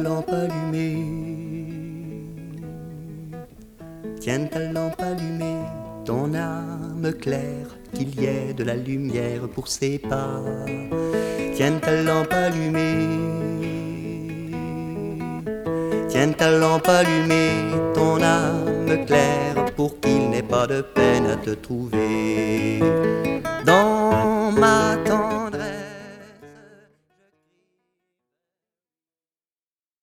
lampe allumée, tiens ta lampe allumée, ton âme claire, qu'il y ait de la lumière pour ses pas. Tiens ta lampe allumée, tiens ta lampe allumée, ton âme claire, pour qu'il n'ait pas de peine à te trouver. Dans